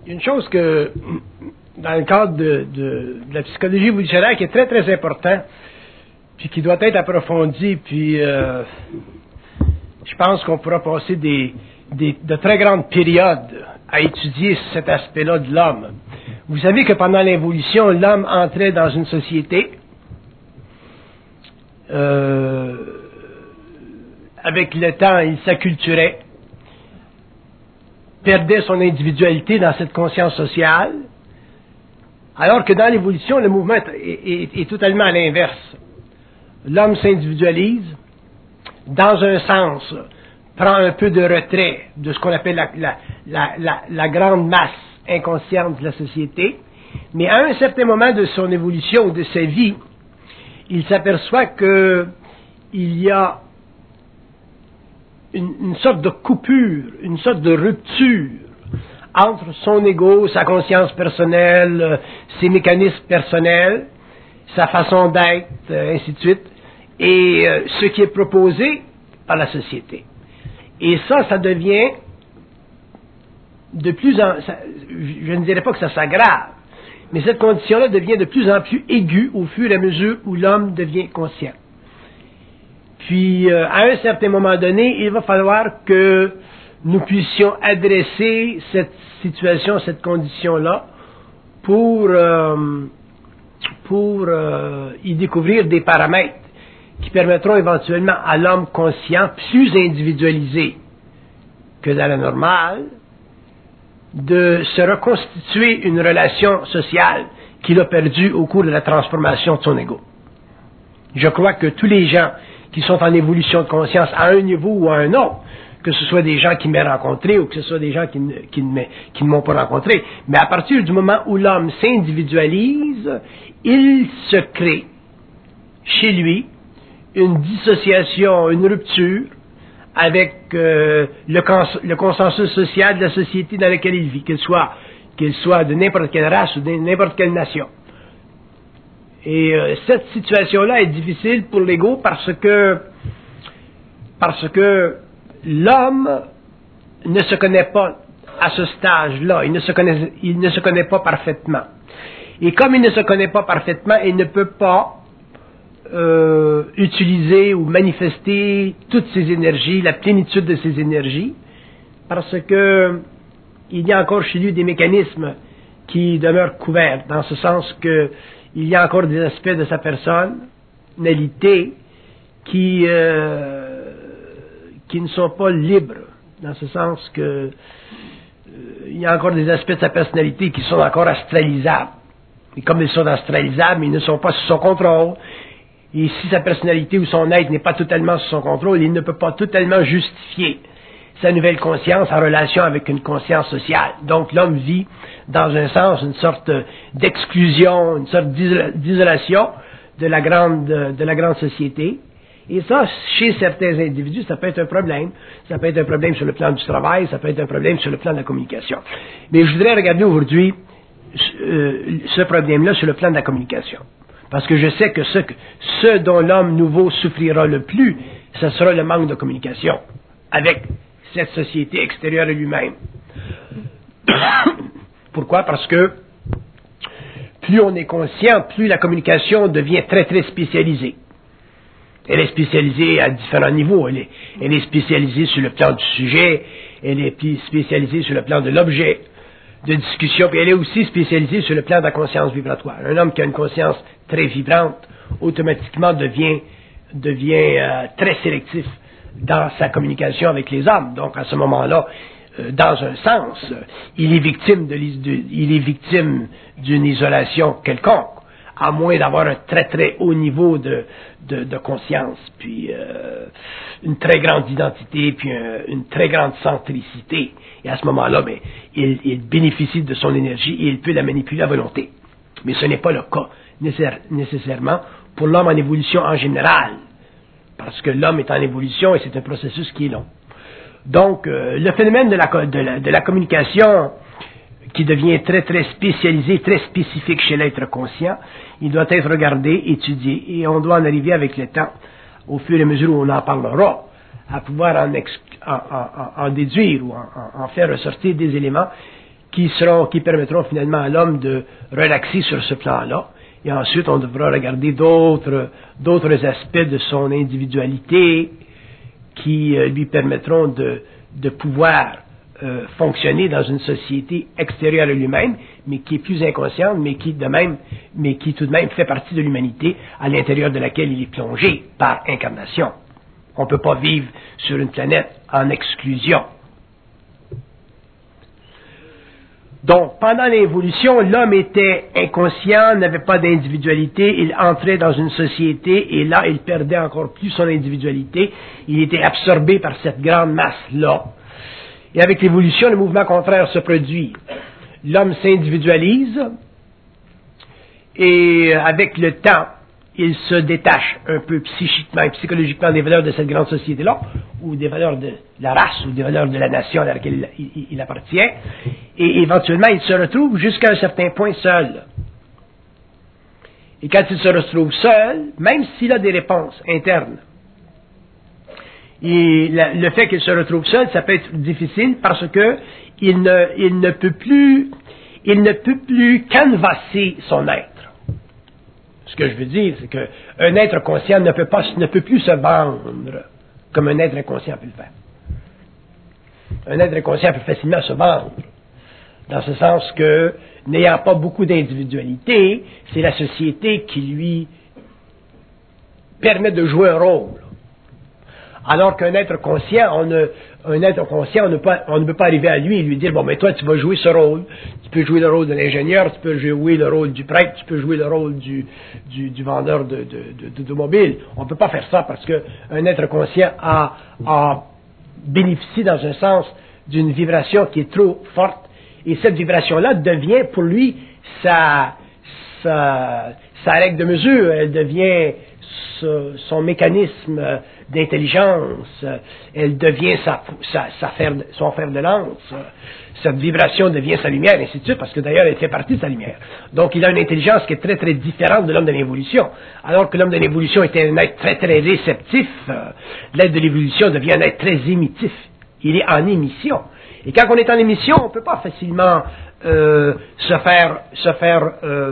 une chose que, dans le cadre de la psychologie évolutionnaire, qui est très, très important, puis qui doit être approfondie, puis je pense qu'on pourra passer de très grandes périodes à étudier cet aspect-là de l'homme. Vous savez que pendant l'évolution, l'homme entrait dans une société avec le temps, il s'acculturait, perdait son individualité dans cette conscience sociale, alors que dans l'évolution, le mouvement est totalement à l'inverse. L'homme s'individualise, dans un sens, prend un peu de retrait de ce qu'on appelle la grande masse inconsciente de la société, mais à un certain moment de son évolution ou de sa vie, il s'aperçoit que il y a une sorte de coupure, une sorte de rupture entre son ego, sa conscience personnelle, ses mécanismes personnels, sa façon d'être, ainsi de suite, et ce qui est proposé par la société. Et ça devient de plus en... je ne dirais pas que ça s'aggrave, mais cette condition-là devient de plus en plus aiguë au fur et à mesure où l'homme devient conscient. Puis, à un certain moment donné, il va falloir que nous puissions adresser cette situation, cette condition-là, pour y découvrir des paramètres qui permettront éventuellement à l'homme conscient, plus individualisé que dans la normale, de se reconstituer une relation sociale qu'il a perdue au cours de la transformation de son ego. Je crois que tous les gens qui sont en évolution de conscience à un niveau ou à un autre, que ce soit des gens qui m'aient rencontré ou que ce soit des gens qui ne m'ont pas rencontré, mais à partir du moment où l'homme s'individualise, il se crée chez lui une dissociation, une rupture avec le consensus social de la société dans laquelle il vit, qu'il soit de n'importe quelle race ou de n'importe quelle nation. Et cette situation-là est difficile pour l'ego parce que l'homme ne se connaît pas à ce stage-là, il ne se connaît pas parfaitement. Et comme il ne se connaît pas parfaitement, il ne peut pas utiliser ou manifester toutes ses énergies, la plénitude de ses énergies, parce que il y a encore chez lui des mécanismes qui demeurent couverts, dans ce sens que il y a encore des aspects de sa personnalité qui ne sont pas libres, dans ce sens que il y a encore des aspects de sa personnalité qui sont encore astralisables. Et comme ils sont astralisables, ils ne sont pas sous son contrôle. Et si sa personnalité ou son être n'est pas totalement sous son contrôle, il ne peut pas totalement justifier sa nouvelle conscience en relation avec une conscience sociale. Donc l'homme vit, dans un sens, une sorte d'exclusion, une sorte d'isolation de la grande société. Et ça, chez certains individus, ça peut être un problème. Ça peut être un problème sur le plan du travail, ça peut être un problème sur le plan de la communication. Mais je voudrais regarder aujourd'hui ce problème-là sur le plan de la communication. Parce que je sais que ce dont l'homme nouveau souffrira le plus, ce sera le manque de communication avec cette société extérieure à lui-même. Pourquoi? Parce que plus on est conscient, plus la communication devient très très spécialisée. Elle est spécialisée à différents niveaux. Elle est spécialisée sur le plan du sujet, elle est spécialisée sur le plan de l'objet de discussion, puis elle est aussi spécialisée sur le plan de la conscience vibratoire. Un homme qui a une conscience très vibrante, automatiquement devient très sélectif dans sa communication avec les hommes. Donc, à ce moment-là, dans un sens, il est victime d'une isolation quelconque, à moins d'avoir un très très haut niveau de conscience, puis une très grande identité, puis une très grande centricité. Et à ce moment-là, il bénéficie de son énergie et il peut la manipuler à volonté. Mais ce n'est pas le cas nécessairement pour l'homme en évolution en général, parce que l'homme est en évolution et c'est un processus qui est long. Donc, le phénomène de la communication qui devient très très spécialisé, très spécifique chez l'être conscient, il doit être regardé, étudié, et on doit en arriver avec le temps, au fur et à mesure où on en parlera, à pouvoir en déduire ou en faire ressortir des éléments qui permettront finalement à l'homme de relaxer sur ce plan-là. Et ensuite, on devra regarder d'autres aspects de son individualité qui lui permettront de pouvoir fonctionner dans une société extérieure à lui-même, mais qui est plus inconsciente, mais qui tout de même fait partie de l'humanité à l'intérieur de laquelle il est plongé par incarnation. On ne peut pas vivre sur une planète en exclusion. Donc, pendant l'évolution, l'homme était inconscient, n'avait pas d'individualité, il entrait dans une société et là, il perdait encore plus son individualité. Il était absorbé par cette grande masse-là. Et avec l'évolution, le mouvement contraire se produit. L'homme s'individualise et avec le temps, il se détache un peu psychiquement et psychologiquement des valeurs de cette grande société-là, ou des valeurs de la race, ou des valeurs de la nation à laquelle il appartient, et éventuellement, il se retrouve jusqu'à un certain point seul. Et quand il se retrouve seul, même s'il a des réponses internes, et le fait qu'il se retrouve seul, ça peut être difficile parce que il ne peut plus canvasser son être. Ce que je veux dire, c'est qu'un être conscient ne peut plus se vendre comme un être inconscient peut le faire. Un être inconscient peut facilement se vendre, dans ce sens que, n'ayant pas beaucoup d'individualité, c'est la société qui lui permet de jouer un rôle. Alors qu'un être conscient, on ne peut pas arriver à lui et lui dire, bon, mais toi, tu vas jouer ce rôle. Tu peux jouer le rôle de l'ingénieur, tu peux jouer le rôle du prêtre, tu peux jouer le rôle du vendeur d'automobile. On ne peut pas faire ça parce qu'un être conscient bénéficie dans un sens d'une vibration qui est trop forte. Et cette vibration-là devient pour lui sa règle de mesure. Elle devient son mécanisme d'intelligence, elle devient son fer de lance, cette vibration devient sa lumière, et ainsi de suite, parce que d'ailleurs elle fait partie de sa lumière. Donc il a une intelligence qui est très très différente de l'homme de l'évolution. Alors que l'homme de l'évolution était un être très très réceptif, l'être de l'évolution devient un être très émittif. Il est en émission. Et quand on est en émission, on ne peut pas facilement se faire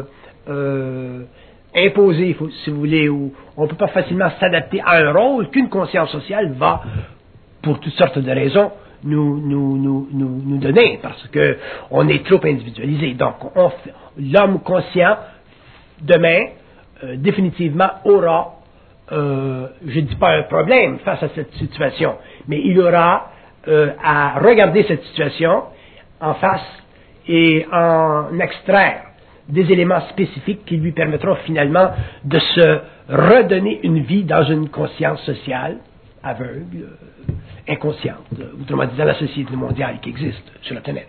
imposer, si vous voulez, ou on ne peut pas facilement s'adapter à un rôle qu'une conscience sociale va, pour toutes sortes de raisons, nous donner, parce que on est trop individualisé. Donc, l'homme conscient, demain, définitivement, aura, je ne dis pas un problème face à cette situation, mais il aura à regarder cette situation en face et en extraire des éléments spécifiques qui lui permettront finalement de se redonner une vie dans une conscience sociale aveugle, inconsciente, autrement dit dans la société mondiale qui existe sur la planète.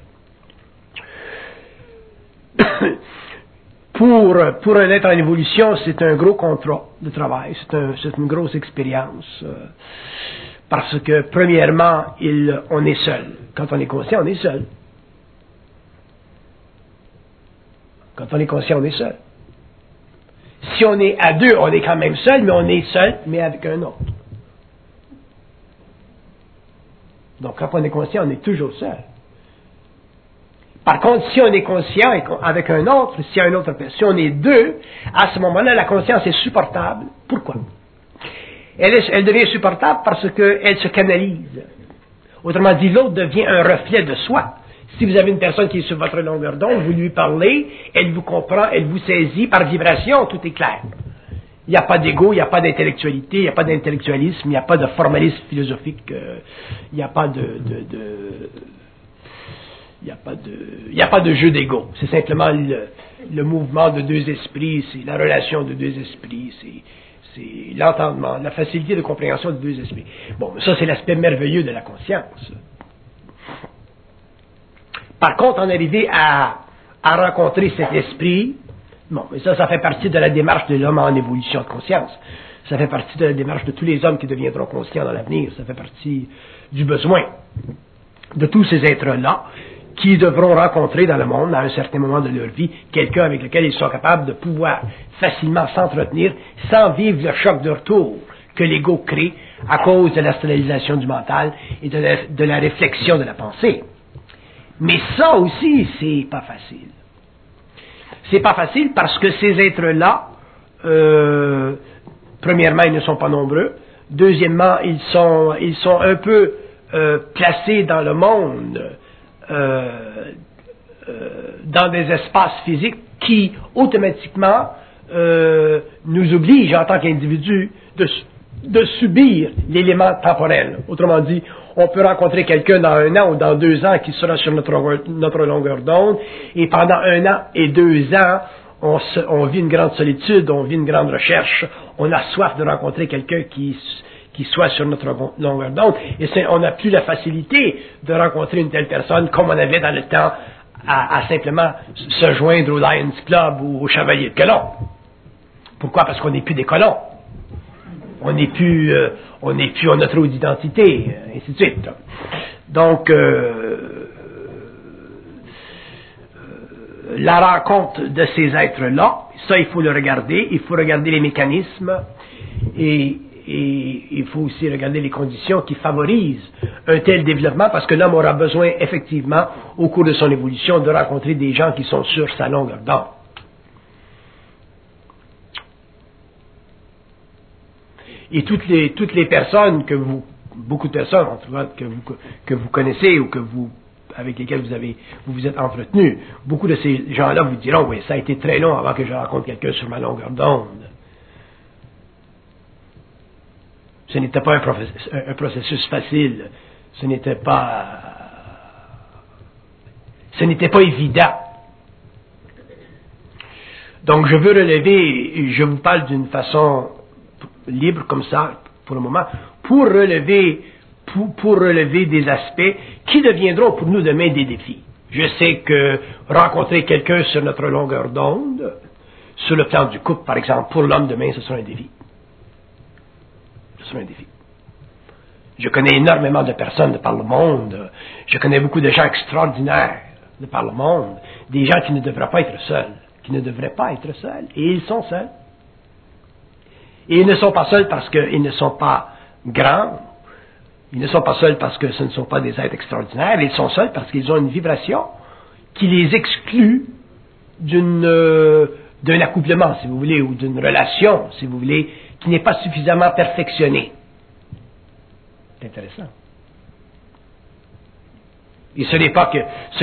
Pour un être en évolution, c'est un gros contrat de travail, c'est une grosse expérience, parce que premièrement, on est seul. Quand on est conscient, on est seul. Quand on est conscient, on est seul. Si on est à deux, on est quand même seul, mais on est seul, mais avec un autre. Donc, quand on est conscient, on est toujours seul. Par contre, si on est conscient avec un autre, si on est deux, à ce moment-là, la conscience est supportable. Pourquoi? Elle devient supportable parce qu'elle se canalise. Autrement dit, l'autre devient un reflet de soi. Si vous avez une personne qui est sur votre longueur d'onde, vous lui parlez, elle vous comprend, elle vous saisit par vibration, tout est clair. Il n'y a pas d'ego, il n'y a pas d'intellectualité, il n'y a pas d'intellectualisme, il n'y a pas de formalisme philosophique, il n'y a pas de jeu d'ego. C'est simplement le mouvement de deux esprits, c'est la relation de deux esprits, c'est l'entendement, la facilité de compréhension de deux esprits. Bon, ça c'est l'aspect merveilleux de la conscience. Par contre, en arriver à rencontrer cet esprit, bon, mais ça fait partie de la démarche de l'homme en évolution de conscience. Ça fait partie de la démarche de tous les hommes qui deviendront conscients dans l'avenir. Ça fait partie du besoin de tous ces êtres-là qui devront rencontrer dans le monde, à un certain moment de leur vie, quelqu'un avec lequel ils sont capables de pouvoir facilement s'entretenir sans vivre le choc de retour que l'ego crée à cause de l'astralisation du mental et de la réflexion de la pensée. Mais ça aussi, c'est pas facile. C'est pas facile parce que ces êtres-là, premièrement, ils ne sont pas nombreux. Deuxièmement, ils sont un peu placés dans le monde, dans des espaces physiques qui, automatiquement, nous obligent, en tant qu'individus, de subir l'élément temporel. Autrement dit, on peut rencontrer quelqu'un dans 1 an ou dans 2 ans qui sera sur notre longueur d'onde, et pendant 1 an et 2 ans, on vit une grande solitude, on vit une grande recherche, on a soif de rencontrer quelqu'un qui soit sur notre longueur d'onde, et on n'a plus la facilité de rencontrer une telle personne comme on avait dans le temps à simplement se joindre au Lions Club ou au Chevalier de Colomb. Pourquoi? Parce qu'on n'est plus des colons. On n'est plus en notre identité, ainsi de suite. Donc, la rencontre de ces êtres-là, ça, il faut le regarder. Il faut regarder les mécanismes et il faut aussi regarder les conditions qui favorisent un tel développement, parce que l'homme aura besoin, effectivement, au cours de son évolution, de rencontrer des gens qui sont sur sa longueur d'onde. Et toutes les personnes beaucoup de personnes, en tout cas, que vous connaissez ou avec lesquelles vous vous êtes entretenus, beaucoup de ces gens-là vous diront, oui, ça a été très long avant que je rencontre quelqu'un sur ma longueur d'onde. Ce n'était pas un processus facile. Ce n'était pas évident. Donc, je veux relever, je vous parle d'une façon libre comme ça, pour le moment, pour relever des aspects qui deviendront pour nous demain des défis. Je sais que rencontrer quelqu'un sur notre longueur d'onde, sur le plan du couple, par exemple, pour l'homme demain, ce sera un défi. Ce sera un défi. Je connais énormément de personnes de par le monde. Je connais beaucoup de gens extraordinaires de par le monde. Des gens qui ne devraient pas être seuls. Et ils sont seuls. Et ils ne sont pas seuls parce qu'ils ne sont pas grands. Ils ne sont pas seuls parce que ce ne sont pas des êtres extraordinaires. Ils sont seuls parce qu'ils ont une vibration qui les exclut d'un accouplement, si vous voulez, ou d'une relation, si vous voulez, qui n'est pas suffisamment perfectionnée. C'est intéressant. Et ce n'est pas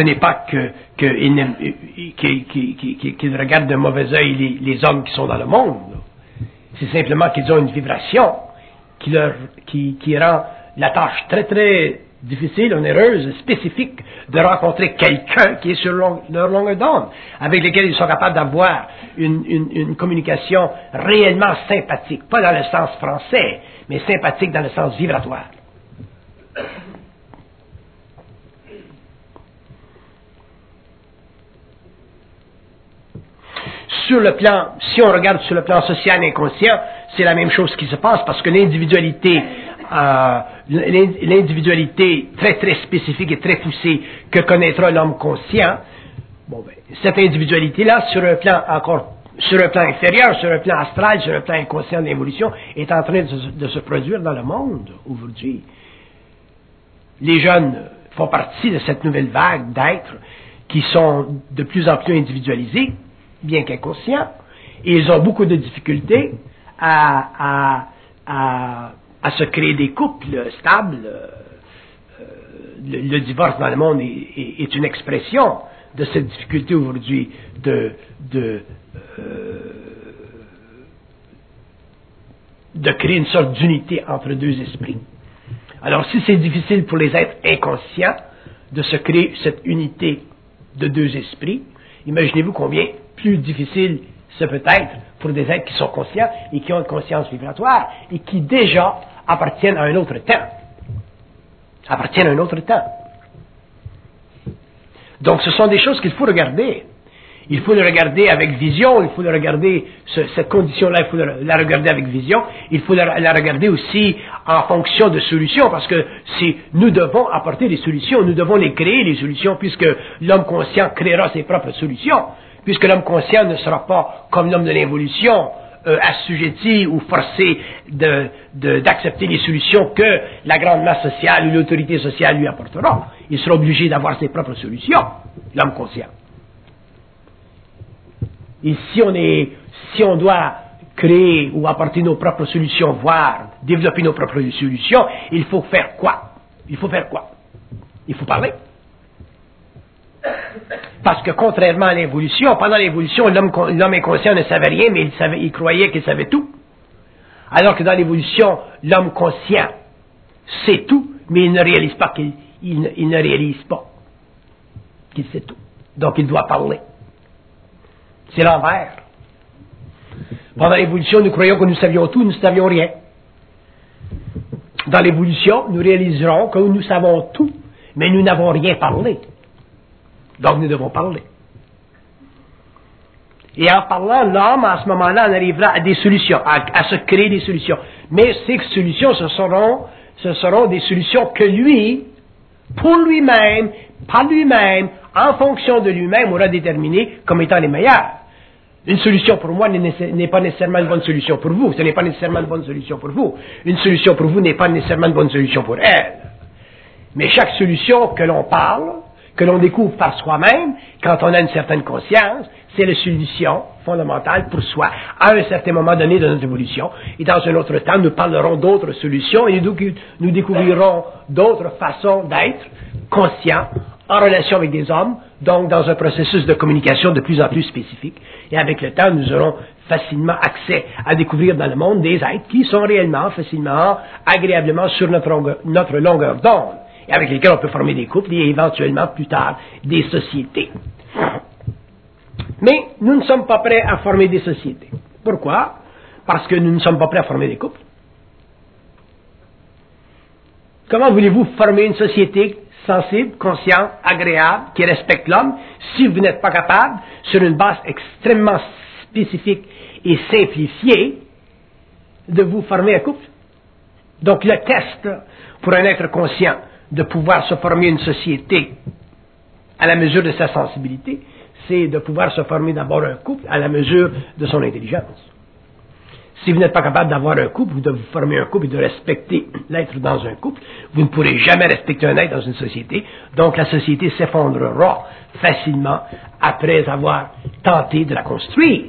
qu'ils regardent d'un mauvais œil les hommes qui sont dans le monde. C'est simplement qu'ils ont une vibration qui rend la tâche très très difficile, onéreuse, spécifique de rencontrer quelqu'un qui est sur leur longueur d'onde, avec lequel ils sont capables d'avoir une communication réellement sympathique, pas dans le sens français, mais sympathique dans le sens vibratoire. Sur le plan, si on regarde sur le plan social et inconscient, c'est la même chose qui se passe, parce que l'individualité très très spécifique et très poussée que connaîtra l'homme conscient, cette individualité-là, sur un plan inférieur, sur un plan astral, sur un plan inconscient de l'évolution, est en train de se produire dans le monde aujourd'hui. Les jeunes font partie de cette nouvelle vague d'êtres qui sont de plus en plus individualisés, bien qu'inconscients, et ils ont beaucoup de difficultés à se créer des couples stables. Le divorce dans le monde est une expression de cette difficulté aujourd'hui de créer une sorte d'unité entre deux esprits. Alors, si c'est difficile pour les êtres inconscients de se créer cette unité de deux esprits, imaginez-vous combien plus difficile ce peut être pour des êtres qui sont conscients et qui ont une conscience vibratoire et qui déjà appartiennent à un autre temps. Donc, ce sont des choses qu'il faut regarder. Il faut le regarder avec vision, il faut le regarder, cette condition-là, il faut la regarder avec vision, il faut la regarder aussi en fonction de solutions, parce que nous devons apporter des solutions, nous devons les créer, les solutions, puisque l'homme conscient créera ses propres solutions, puisque l'homme conscient ne sera pas comme l'homme de l'évolution, assujettis ou forcés d'accepter les solutions que la grande masse sociale ou l'autorité sociale lui apportera. Il sera obligé d'avoir ses propres solutions, l'homme conscient. Et si on doit créer ou apporter nos propres solutions, voire développer nos propres solutions, il faut faire quoi? Il faut parler. Parce que contrairement à l'évolution, pendant l'évolution, l'homme inconscient ne savait rien, mais il croyait qu'il savait tout. Alors que dans l'évolution, l'homme conscient sait tout, mais il ne réalise pas qu'il sait tout. Donc il doit parler. C'est l'envers. Pendant l'évolution, nous croyons que nous savions tout, nous ne savions rien. Dans l'évolution, nous réaliserons que nous savons tout, mais nous n'avons rien parlé. Donc nous devons parler. Et en parlant, l'homme, à ce moment-là, en arrivera à des solutions, à se créer des solutions. Mais ces solutions, ce seront des solutions que lui, pour lui-même, par lui-même, en fonction de lui-même, aura déterminées comme étant les meilleures. Une solution pour moi n'est pas nécessairement une bonne solution pour vous. Ce n'est pas nécessairement une bonne solution pour vous. Une solution pour vous n'est pas nécessairement une bonne solution pour elle. Mais chaque solution que l'on parle, que l'on découvre par soi-même, quand on a une certaine conscience, c'est la solution fondamentale pour soi, à un certain moment donné de notre évolution. Et dans un autre temps, nous parlerons d'autres solutions et nous découvrirons d'autres façons d'être conscients en relation avec des hommes, donc dans un processus de communication de plus en plus spécifique. Et avec le temps, nous aurons facilement accès à découvrir dans le monde des êtres qui sont réellement, facilement, agréablement sur notre longueur d'onde, et avec lesquels on peut former des couples et éventuellement plus tard des sociétés. Mais nous ne sommes pas prêts à former des sociétés. Pourquoi? Parce que nous ne sommes pas prêts à former des couples. Comment voulez-vous former une société sensible, consciente, agréable, qui respecte l'homme, si vous n'êtes pas capable, sur une base extrêmement spécifique et simplifiée, de vous former un couple? Donc le test pour un être conscient de pouvoir se former une société à la mesure de sa sensibilité, c'est de pouvoir se former d'abord un couple à la mesure de son intelligence. Si vous n'êtes pas capable d'avoir un couple, ou de vous former un couple et de respecter l'être dans un couple, vous ne pourrez jamais respecter un être dans une société, donc la société s'effondrera facilement après avoir tenté de la construire.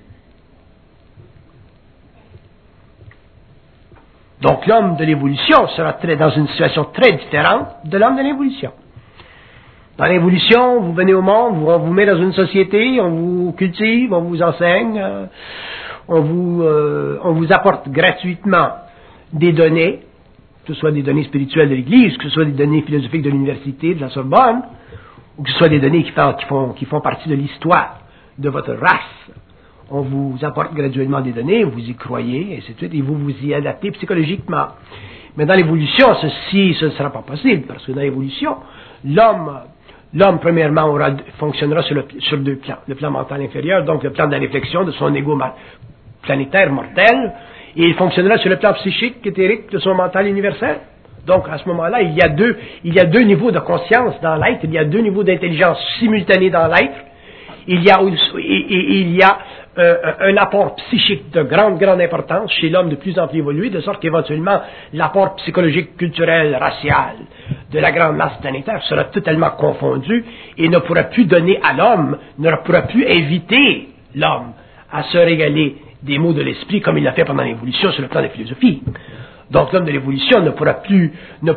Donc l'homme de l'évolution sera dans une situation très différente de l'homme de l'évolution. Dans l'évolution, vous venez au monde, on vous met dans une société, on vous cultive, on vous enseigne, on vous apporte gratuitement des données, que ce soit des données spirituelles de l'Église, que ce soit des données philosophiques de l'université, de la Sorbonne, ou que ce soit des données qui font partie de l'histoire de votre race. On vous apporte graduellement des données, vous y croyez, et ainsi de suite, et vous vous y adaptez psychologiquement. Mais dans l'évolution, ce ne sera pas possible, parce que dans l'évolution, l'homme, premièrement, fonctionnera sur deux plans. Le plan mental inférieur, donc le plan de la réflexion de son ego planétaire mortel, et il fonctionnera sur le plan psychique, éthérique de son mental universel. Donc, à ce moment-là, il y a deux niveaux de conscience dans l'être, il y a deux niveaux d'intelligence simultanés dans l'être. Il y a un apport psychique de grande importance chez l'homme de plus en plus évolué, de sorte qu'éventuellement, l'apport psychologique, culturel, racial de la grande masse planétaire sera totalement confondu et ne pourra plus donner à l'homme, ne pourra plus inviter l'homme à se régaler des mots de l'esprit comme il l'a fait pendant l'évolution sur le plan de la philosophie. Donc l'homme de l'évolution ne pourra plus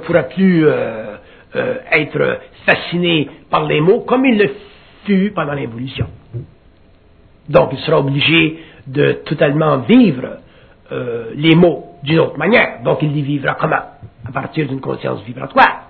être fasciné par les mots comme il le fut pendant l'évolution. Donc il sera obligé de totalement vivre les mots d'une autre manière. Donc il les vivra comment? À partir d'une conscience vibratoire.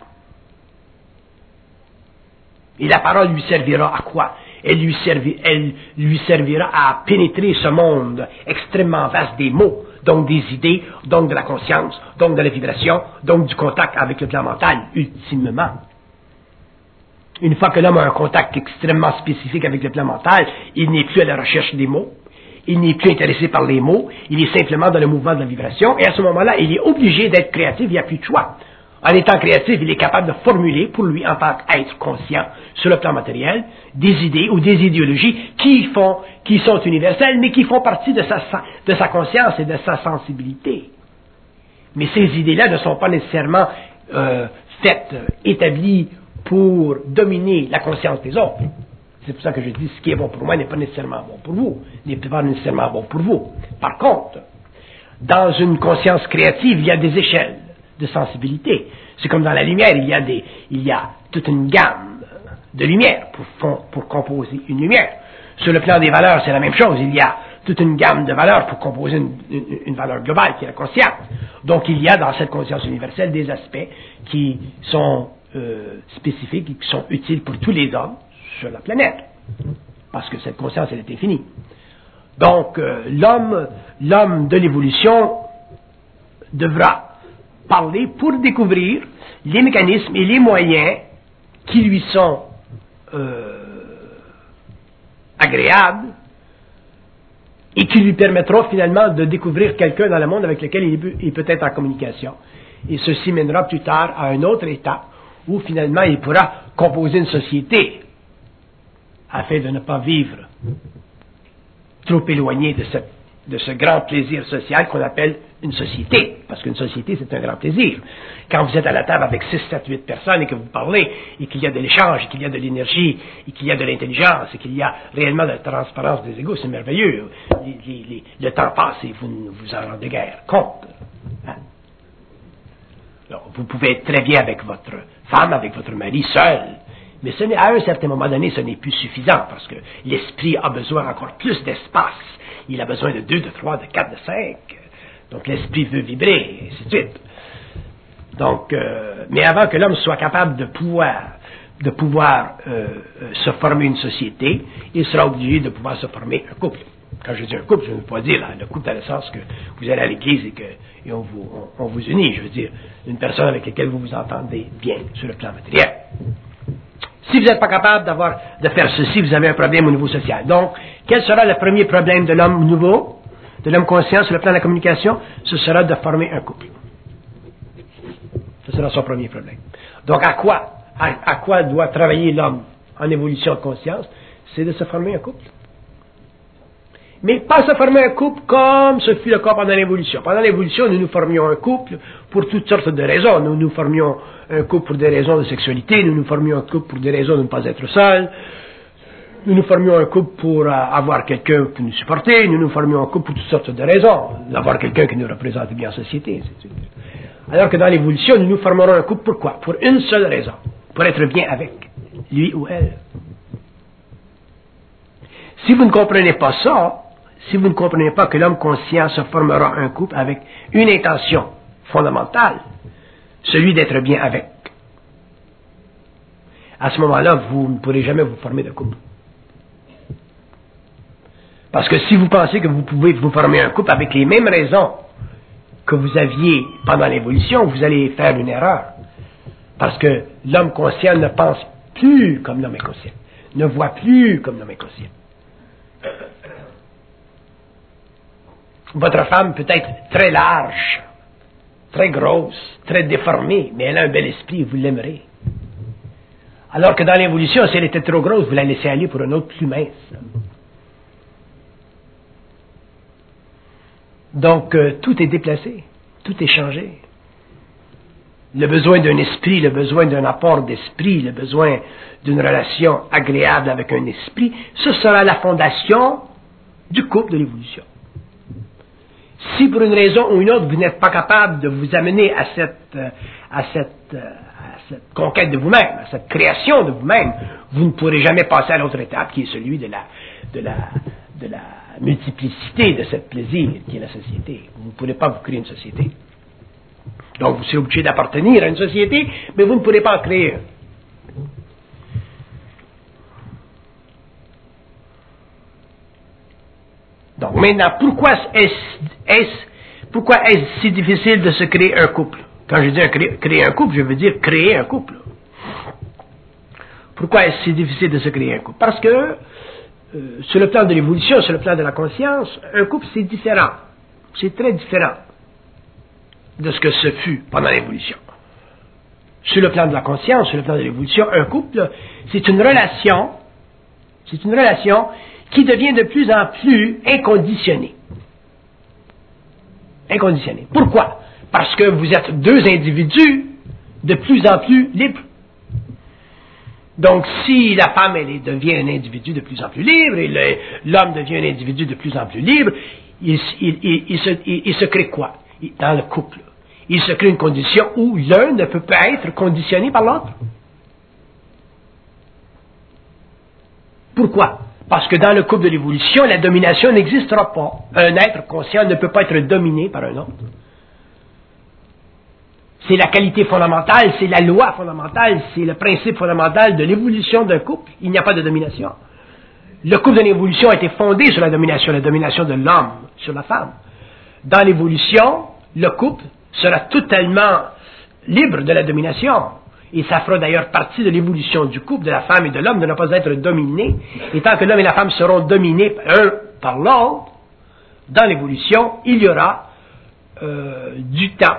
Et la parole lui servira à quoi? Elle lui servira à pénétrer ce monde extrêmement vaste des mots, donc des idées, donc de la conscience, donc de la vibration, donc du contact avec le plan mental, ultimement. Une fois que l'homme a un contact extrêmement spécifique avec le plan mental, il n'est plus à la recherche des mots, il n'est plus intéressé par les mots, il est simplement dans le mouvement de la vibration, et à ce moment-là, il est obligé d'être créatif, il n'y a plus de choix. En étant créatif, il est capable de formuler pour lui, en tant qu'être conscient, sur le plan matériel, des idées ou des idéologies qui sont universelles, mais qui font partie de sa conscience et de sa sensibilité. Mais ces idées-là ne sont pas nécessairement établies pour dominer la conscience des autres. C'est pour ça que je dis ce qui est bon pour moi n'est pas nécessairement bon pour vous, n'est pas nécessairement bon pour vous. Par contre, dans une conscience créative, il y a des échelles de sensibilité. C'est comme dans la lumière, il y a toute une gamme de lumière pour composer une lumière. Sur le plan des valeurs, c'est la même chose. Il y a toute une gamme de valeurs pour composer une valeur globale qui est la conscience. Donc il y a dans cette conscience universelle des aspects qui sont spécifiques et qui sont utiles pour tous les hommes sur la planète. Parce que cette conscience, elle est infinie. Donc l'homme de l'évolution devra parler pour découvrir les mécanismes et les moyens qui lui sont agréables et qui lui permettront finalement de découvrir quelqu'un dans le monde avec lequel il peut être en communication. Et ceci mènera plus tard à un autre état où finalement il pourra composer une société afin de ne pas vivre trop éloigné de ce grand plaisir social qu'on appelle une société. Parce qu'une société, c'est un grand plaisir. Quand vous êtes à la table avec 6, 7, 8 personnes et que vous parlez, et qu'il y a de l'échange, et qu'il y a de l'énergie, et qu'il y a de l'intelligence, et qu'il y a réellement de la transparence des égos, c'est merveilleux. Le temps passe et vous ne vous en rendez guère compte. Hein? Alors, vous pouvez être très bien avec votre femme, avec votre mari, seul. Mais à un certain moment donné, ce n'est plus suffisant, parce que l'esprit a besoin encore plus d'espace. Il a besoin de 2, de 3, de 4, de 5. Donc l'esprit veut vibrer, et ainsi de suite. Donc, mais avant que l'homme soit capable de pouvoir se former une société, il sera obligé de pouvoir se former un couple. Quand je dis un couple, je ne veux pas dire le couple dans le sens que vous allez à l'église et on vous unit. Je veux dire une personne avec laquelle vous vous entendez bien sur le plan matériel. Si vous n'êtes pas capable de faire ceci, vous avez un problème au niveau social. Donc, quel sera le premier problème de l'homme nouveau, de l'homme conscient sur le plan de la communication? Ce sera de former un couple. Ce sera son premier problème. Donc, à quoi doit travailler l'homme en évolution de conscience? C'est de se former un couple. Mais pas se former un couple comme ce fut le cas pendant l'évolution. Pendant l'évolution, nous formions un couple pour toutes sortes de raisons. Nous formions un couple pour des raisons de sexualité, nous formions un couple pour des raisons de ne pas être seul, nous formions un couple pour avoir quelqu'un pour nous supporter, nous formions un couple pour toutes sortes de raisons, d'avoir quelqu'un qui nous représente bien en société, etc. Alors que dans l'évolution, nous formerons un couple pourquoi? Pour une seule raison, pour être bien avec lui ou elle. Si vous ne comprenez pas ça, si vous ne comprenez pas que l'homme conscient se formera un couple avec une intention fondamentale, celui d'être bien avec, à ce moment-là, vous ne pourrez jamais vous former de couple. Parce que si vous pensez que vous pouvez vous former un couple avec les mêmes raisons que vous aviez pendant l'évolution, vous allez faire une erreur. Parce que l'homme conscient ne pense plus comme l'homme inconscient, ne voit plus comme l'homme inconscient. Votre femme peut être très large, très grosse, très déformée, mais elle a un bel esprit et vous l'aimerez. Alors que dans l'évolution, si elle était trop grosse, vous la laissez aller pour un autre plus mince. Donc, tout est déplacé, tout est changé. Le besoin d'un esprit, le besoin d'un apport d'esprit, le besoin d'une relation agréable avec un esprit, ce sera la fondation du couple de l'évolution. Si pour une raison ou une autre, vous n'êtes pas capable de vous amener à cette conquête de vous-même, à cette création de vous-même, vous ne pourrez jamais passer à l'autre étape qui est celui de la multiplicité de cette plaisir qui est la société. Vous ne pourrez pas vous créer une société. Donc vous serez obligé d'appartenir à une société, mais vous ne pourrez pas en créer une. Donc maintenant, pourquoi est-ce si difficile de se créer un couple? Quand je dis créer un couple, je veux dire créer un couple. Pourquoi est-ce si difficile de se créer un couple? Parce que sur le plan de l'évolution, sur le plan de la conscience, un couple c'est différent. C'est très différent de ce que ce fut pendant l'évolution. sur le plan de la conscience, sur le plan de l'évolution, un couple, c'est une relation qui devient de plus en plus inconditionnée. Inconditionnée. Pourquoi? Parce que vous êtes deux individus de plus en plus libres. Donc, si la femme, devient un individu de plus en plus libre, et l'homme devient un individu de plus en plus libre, il se crée quoi? Dans le couple. Il se crée une condition où l'un ne peut pas être conditionné par l'autre. Pourquoi? Parce que dans le couple de l'évolution, la domination n'existera pas. Un être conscient ne peut pas être dominé par un autre. C'est la qualité fondamentale, c'est la loi fondamentale, c'est le principe fondamental de l'évolution d'un couple. Il n'y a pas de domination. Le couple de l'évolution a été fondé sur la domination de l'homme sur la femme. Dans l'évolution, le couple sera totalement libre de la domination. Et ça fera d'ailleurs partie de l'évolution du couple, de la femme et de l'homme, de ne pas être dominés. Et tant que l'homme et la femme seront dominés un par l'autre, dans l'évolution, il y aura du temps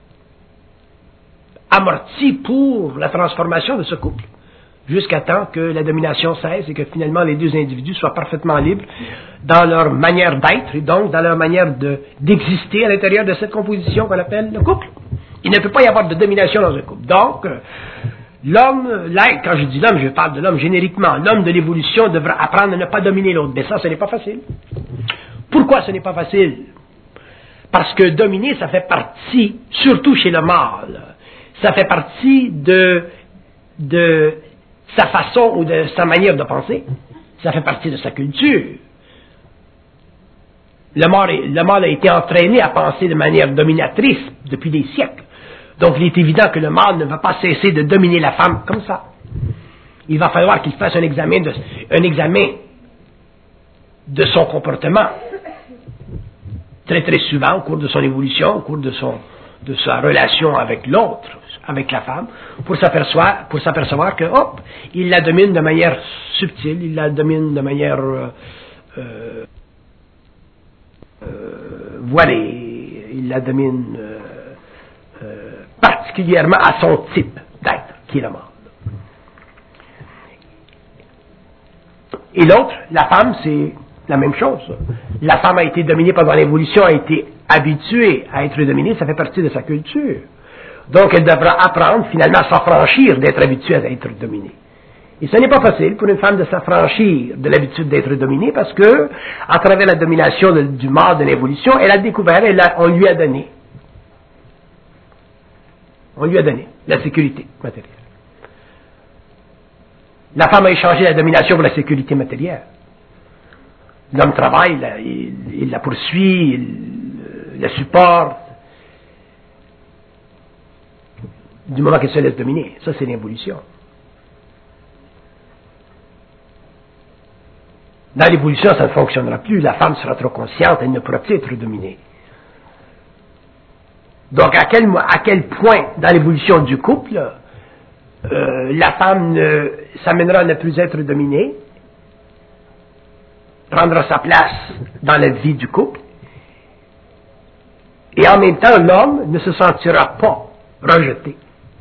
amorti pour la transformation de ce couple, jusqu'à temps que la domination cesse et que finalement les deux individus soient parfaitement libres dans leur manière d'être et donc dans leur manière d'exister à l'intérieur de cette composition qu'on appelle le couple. Il ne peut pas y avoir de domination dans un couple. Donc, l'homme, quand je dis l'homme, je parle de l'homme génériquement, l'homme de l'évolution devra apprendre à ne pas dominer l'autre. Mais ça, ce n'est pas facile. Pourquoi ce n'est pas facile? Parce que dominer, ça fait partie, surtout chez le mâle, ça fait partie de sa façon ou de sa manière de penser. Ça fait partie de sa culture. Le mâle a été entraîné à penser de manière dominatrice depuis des siècles. Donc il est évident que le mâle ne va pas cesser de dominer la femme comme ça. Il va falloir qu'il fasse un examen de son comportement très très souvent au cours de son évolution, au cours de sa relation avec l'autre, avec la femme, pour s'apercevoir que, il la domine de manière subtile, il la domine de manière voilée, il la domine particulièrement à son type d'être, qui est le mâle. Et l'autre, la femme, c'est la même chose. La femme a été dominée pendant l'évolution, a été habituée à être dominée, ça fait partie de sa culture. Donc, elle devra apprendre finalement à s'affranchir d'être habituée à être dominée. Et ce n'est pas facile pour une femme de s'affranchir de l'habitude d'être dominée parce que, à travers la domination du mâle de l'évolution, elle a découvert, on lui a donné la sécurité matérielle. La femme a échangé la domination pour la sécurité matérielle. L'homme travaille, il la poursuit, il la supporte. Du moment qu'elle se laisse dominer. Ça, c'est l'évolution. Dans l'évolution, ça ne fonctionnera plus. La femme sera trop consciente, elle ne pourra plus être dominée. Donc, à quel point, dans l'évolution du couple, la femme s'amènera à ne plus être dominée, prendra sa place dans la vie du couple, et en même temps, l'homme ne se sentira pas rejeté.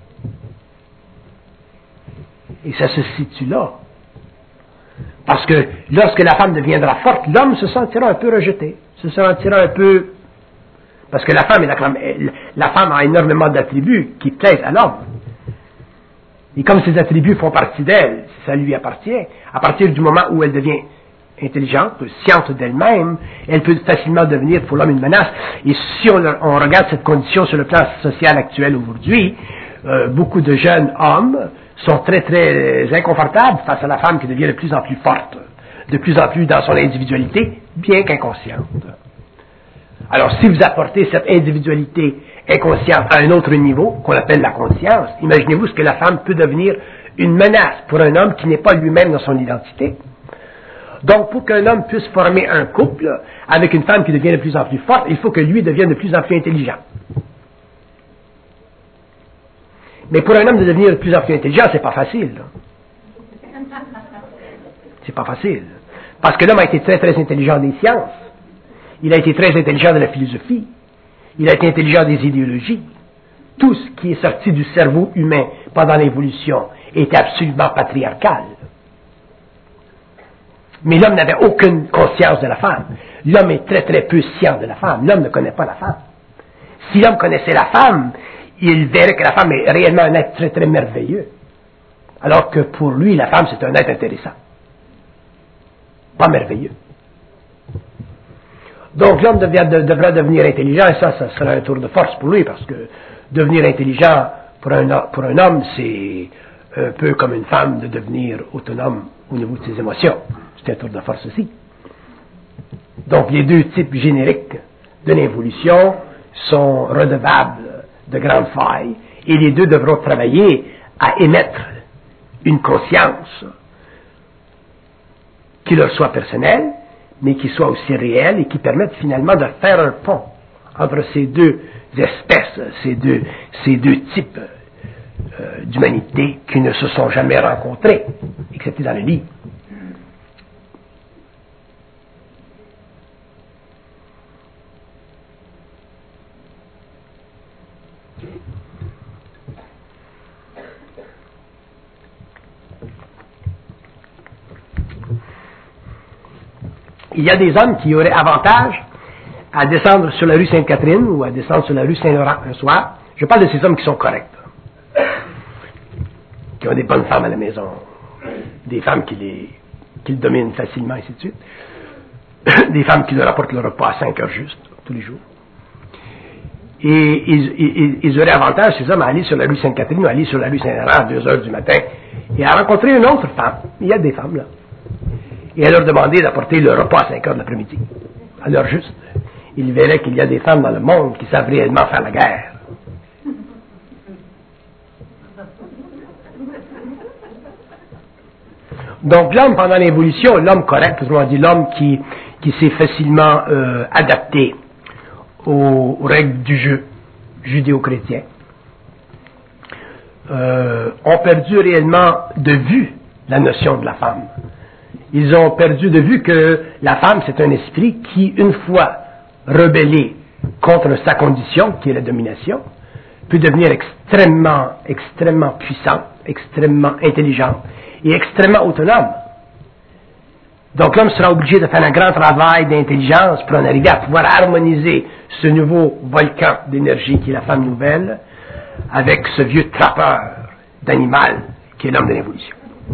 Et ça se situe là. Parce que lorsque la femme deviendra forte, l'homme se sentira un peu rejeté. Se sentira un peu... Parce que la femme a énormément d'attributs qui plaisent à l'homme. Et comme ces attributs font partie d'elle, ça lui appartient, à partir du moment où elle devient intelligente, sciente d'elle-même, elle peut facilement devenir pour l'homme une menace. Et si on regarde cette condition sur le plan social actuel aujourd'hui, beaucoup de jeunes hommes sont très très inconfortables face à la femme qui devient de plus en plus forte, de plus en plus dans son individualité, bien qu'inconsciente. Alors si vous apportez cette individualité inconsciente à un autre niveau, qu'on appelle la conscience, imaginez-vous ce que la femme peut devenir une menace pour un homme qui n'est pas lui-même dans son identité. Donc pour qu'un homme puisse former un couple avec une femme qui devient de plus en plus forte, il faut que lui devienne de plus en plus intelligent. Mais pour un homme de devenir de plus en plus intelligent, c'est pas facile. C'est pas facile. Parce que l'homme a été très très intelligent des sciences. Il a été très intelligent de la philosophie. Il a été intelligent des idéologies. tout ce qui est sorti du cerveau humain pendant l'évolution était absolument patriarcal. Mais l'homme n'avait aucune conscience de la femme. L'homme est très très peu scient de la femme. L'homme ne connaît pas la femme. Si l'homme connaissait la femme, il verrait que la femme est réellement un être très très merveilleux. Alors que pour lui, la femme c'est un être intéressant. Pas merveilleux. Donc l'homme devra devenir intelligent, et ça sera un tour de force pour lui, parce que devenir intelligent pour un homme, c'est un peu comme une femme de devenir autonome au niveau de ses émotions. C'est un tour de force aussi. Donc les deux types génériques de l'évolution sont redevables de grandes failles, et les deux devront travailler à émettre une conscience qui leur soit personnelle, mais qui soit aussi réelle et qui permette finalement de faire un pont entre ces deux espèces, ces deux types d'humanité qui ne se sont jamais rencontrés, excepté dans le livre. Il y a des hommes qui auraient avantage à descendre sur la rue Sainte-Catherine ou à descendre sur la rue Saint-Laurent un soir. Je parle de ces hommes qui sont corrects, qui ont des bonnes femmes à la maison, des femmes qui le dominent facilement, ainsi de suite, des femmes qui leur apportent le repas à 5 heures juste, tous les jours. Et ils auraient avantage, ces hommes, à aller sur la rue Sainte-Catherine ou à aller sur la rue Saint-Laurent à 2 heures du matin et à rencontrer une autre femme. Il y a des femmes là. Et à leur demander d'apporter le repas à 5 heures de l'après-midi. À l'heure juste. Ils verraient qu'il y a des femmes dans le monde qui savent réellement faire la guerre. Donc l'homme pendant l'évolution, l'homme correct, on dit l'homme qui s'est facilement adapté aux règles du jeu judéo-chrétien, ont perdu réellement de vue la notion de la femme. Ils ont perdu de vue que la femme, c'est un esprit qui, une fois rebellé contre sa condition, qui est la domination, peut devenir extrêmement puissant, extrêmement intelligent et extrêmement autonome. Donc l'homme sera obligé de faire un grand travail d'intelligence pour en arriver à pouvoir harmoniser ce nouveau volcan d'énergie qui est la femme nouvelle avec ce vieux trappeur d'animal qui est l'homme de l'évolution.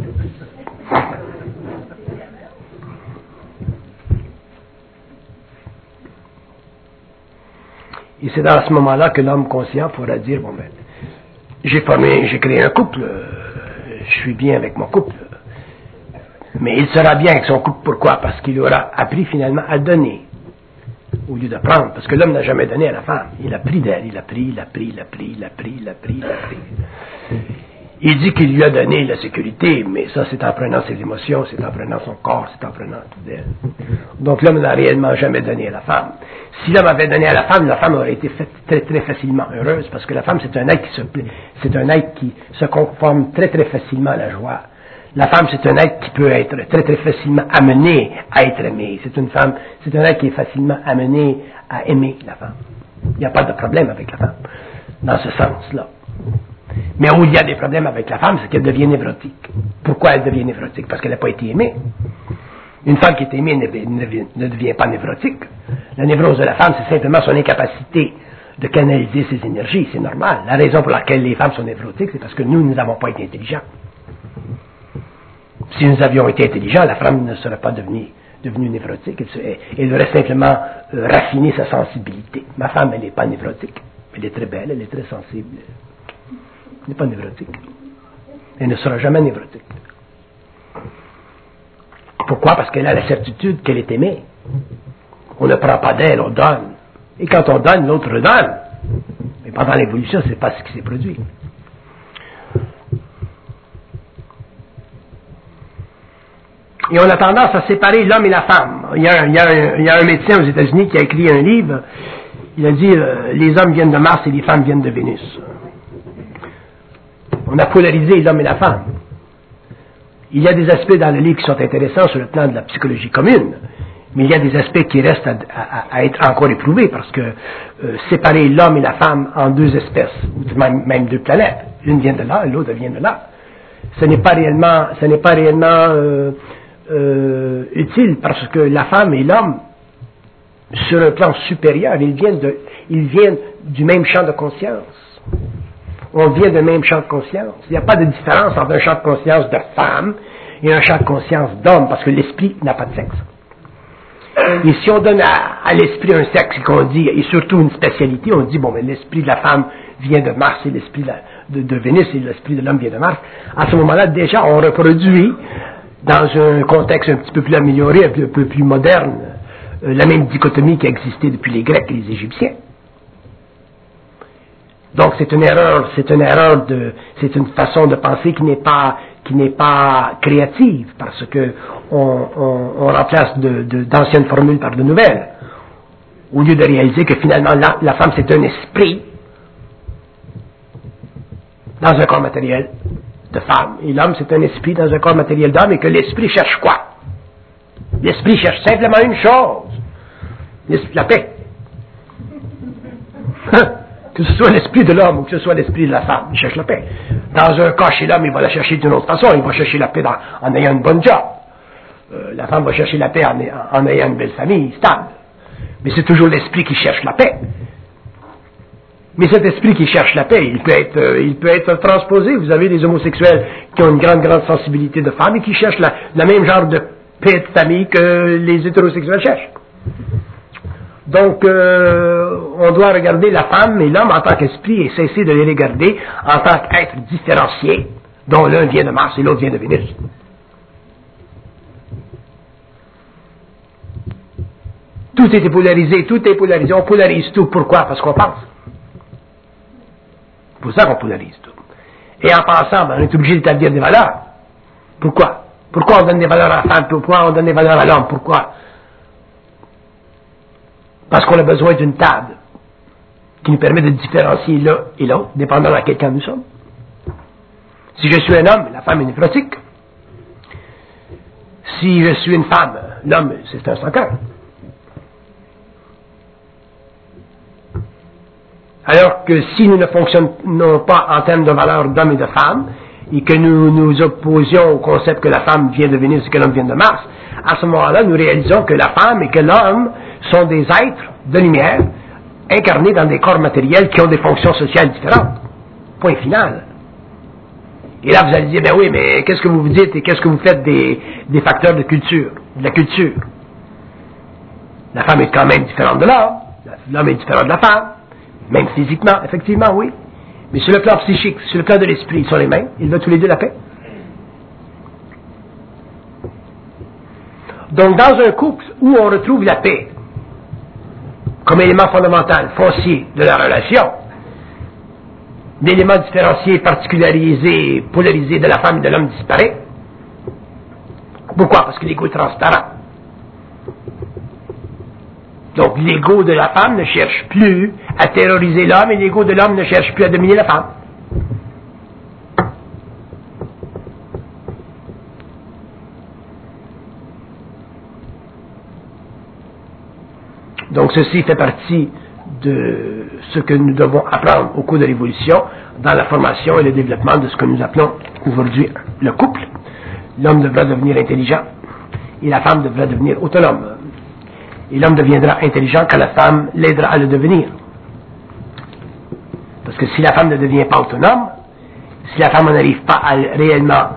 Et c'est dans ce moment-là que l'homme conscient pourra dire, bon ben, j'ai créé un couple, je suis bien avec mon couple. Mais il sera bien avec son couple, pourquoi? Parce qu'il aura appris finalement à donner, au lieu de prendre. Parce que l'homme n'a jamais donné à la femme. Il a pris d'elle, il a pris. Il dit qu'il lui a donné la sécurité, mais ça c'est en prenant ses émotions, c'est en prenant son corps, c'est en prenant tout d'elle. Donc l'homme n'a réellement jamais donné à la femme. Si l'homme avait donné à la femme aurait été très très facilement heureuse, parce que la femme c'est un être qui se conforme très très facilement à la joie. La femme c'est un être qui peut être très très facilement amené à être aimé. C'est un être qui est facilement amené à aimer la femme. Il n'y a pas de problème avec la femme, dans ce sens-là. Mais où il y a des problèmes avec la femme, c'est qu'elle devient névrotique. Pourquoi elle devient névrotique? Parce qu'elle n'a pas été aimée. Une femme qui est aimée ne devient pas névrotique. La névrose de la femme, c'est simplement son incapacité de canaliser ses énergies. C'est normal. La raison pour laquelle les femmes sont névrotiques, c'est parce que nous n'avons pas été intelligents. Si nous avions été intelligents, la femme ne serait pas devenue névrotique. Elle aurait simplement raffiné sa sensibilité. Ma femme, elle n'est pas névrotique. Elle est très belle, elle est très sensible. Elle n'est pas névrotique. Elle ne sera jamais névrotique. Pourquoi? Parce qu'elle a la certitude qu'elle est aimée. On ne prend pas d'elle, on donne. Et quand on donne, l'autre redonne. Mais pendant l'évolution, ce n'est pas ce qui s'est produit. Et on a tendance à séparer l'homme et la femme. Il y a un médecin aux États-Unis qui a écrit un livre. Il a dit les hommes viennent de Mars et les femmes viennent de Vénus. On a polarisé l'homme et la femme. Il y a des aspects dans le livre qui sont intéressants sur le plan de la psychologie commune, Mais il y a des aspects qui restent à être encore éprouvés, parce que séparer l'homme et la femme en deux espèces, ou même deux planètes, l'une vient de là et l'autre vient de là, ce n'est pas réellement utile, parce que la femme et l'homme, sur un plan supérieur, ils viennent du même champ de conscience. On vient du même champ de conscience. Il n'y a pas de différence entre un champ de conscience de femme et un champ de conscience d'homme, parce que l'esprit n'a pas de sexe. Et si on donne à l'esprit un sexe qu'on dit, et surtout une spécialité, on dit, bon, mais l'esprit de la femme vient de Mars et l'esprit de Vénus et l'esprit de l'homme vient de Mars, à ce moment-là, déjà, on reproduit, dans un contexte un petit peu plus amélioré, un peu plus moderne, la même dichotomie qui a existé depuis les Grecs et les Égyptiens. Donc c'est une erreur, c'est une façon de penser qui n'est pas créative, parce que on remplace d'anciennes formules par de nouvelles, au lieu de réaliser que finalement la femme c'est un esprit dans un corps matériel de femme, et l'homme c'est un esprit dans un corps matériel d'homme, et que l'esprit cherche quoi? L'esprit cherche simplement une chose, la paix. Que ce soit l'esprit de l'homme ou que ce soit l'esprit de la femme, il cherche la paix. Dans un cas, chez l'homme, il va la chercher d'une autre façon, il va chercher la paix en ayant une bonne job. La femme va chercher la paix en ayant une belle famille, stable. Mais c'est toujours l'esprit qui cherche la paix. Mais cet esprit qui cherche la paix, il peut être transposé. Vous avez des homosexuels qui ont une grande sensibilité de femme et qui cherchent le même genre de paix de famille que les hétérosexuels cherchent. Donc, on doit regarder la femme et l'homme en tant qu'esprit et cesser de les regarder en tant qu'êtres différenciés, dont l'un vient de Mars et l'autre vient de Vénus. Tout est polarisé, on polarise tout. Pourquoi? Parce qu'on pense. C'est pour ça qu'on polarise tout. Et en pensant, on est obligé d'établir des valeurs. Pourquoi? Pourquoi on donne des valeurs à la femme? Pourquoi on donne des valeurs à l'homme? Pourquoi? Parce qu'on a besoin d'une table qui nous permet de différencier l'un et l'autre, dépendant de quel camp nous sommes. Si je suis un homme, la femme est néphrotique. Si je suis une femme, l'homme, c'est un sans-cœur. Alors que si nous ne fonctionnons pas en termes de valeurs d'homme et de femme, et que nous nous opposions au concept que la femme vient de Vénus et que l'homme vient de Mars, à ce moment-là, nous réalisons que la femme et que l'homme sont des êtres de lumière incarnés dans des corps matériels qui ont des fonctions sociales différentes. Point final. Et là, vous allez dire, ben oui, mais qu'est-ce que vous dites et qu'est-ce que vous faites des facteurs de culture, de la culture? La femme est quand même différente de l'homme, l'homme est différent de la femme, même physiquement, effectivement, oui. Mais sur le plan psychique, sur le plan de l'esprit, ils sont les mêmes, ils veulent tous les deux la paix. Donc, dans un couple où on retrouve la paix comme élément fondamental, foncier de la relation, l'élément différencié, particularisé, polarisé de la femme et de l'homme disparaît. Pourquoi? Parce que l'ego est transparent. Donc, l'ego de la femme ne cherche plus à terroriser l'homme et l'ego de l'homme ne cherche plus à dominer la femme. Donc, ceci fait partie de ce que nous devons apprendre au cours de l'évolution dans la formation et le développement de ce que nous appelons aujourd'hui le couple. L'homme devra devenir intelligent et la femme devra devenir autonome. Et l'homme deviendra intelligent quand la femme l'aidera à le devenir. Parce que si la femme ne devient pas autonome, si la femme n'arrive pas à réellement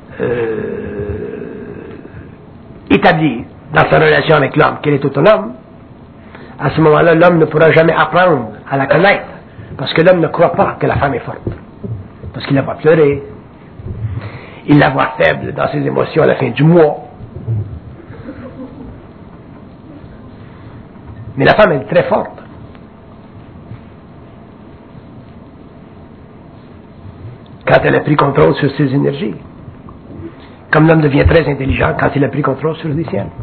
établir dans sa relation avec l'homme qu'elle est autonome, à ce moment-là, l'homme ne pourra jamais apprendre à la connaître. Parce que l'homme ne croit pas que la femme est forte. Parce qu'il la voit pleurer. Il la voit faible dans ses émotions à la fin du mois. Mais la femme est très forte. Quand elle a pris contrôle sur ses énergies. Comme l'homme devient très intelligent quand il a pris contrôle sur les siennes.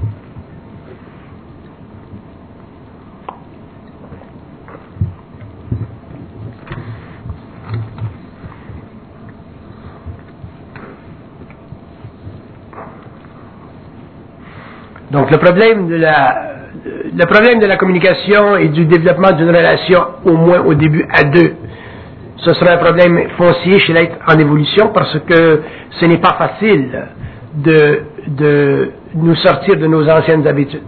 Donc le problème de la communication et du développement d'une relation, au moins au début à deux, ce sera un problème foncier chez l'être en évolution parce que ce n'est pas facile de nous sortir de nos anciennes habitudes.